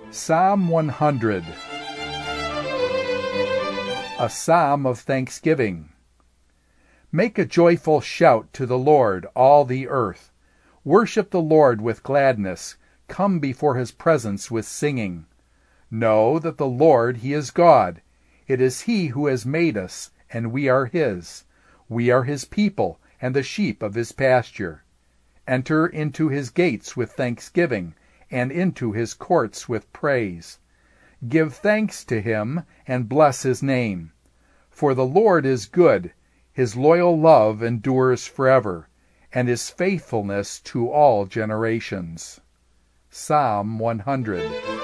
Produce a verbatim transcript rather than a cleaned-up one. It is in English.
Psalm one hundred. A Psalm of Thanksgiving. Make a joyful shout to the Lord, all the earth. Worship the Lord with gladness. Come before his presence with singing. Know that the Lord, he is God. It is he who has made us, and we are his. We are his people, and the sheep of his pasture. Enter into his gates with thanksgiving, and into his courts with praise. Give thanks to him, and bless his name. For the Lord is good, his loyal love endures forever, and his faithfulness to all generations. Psalm one hundred.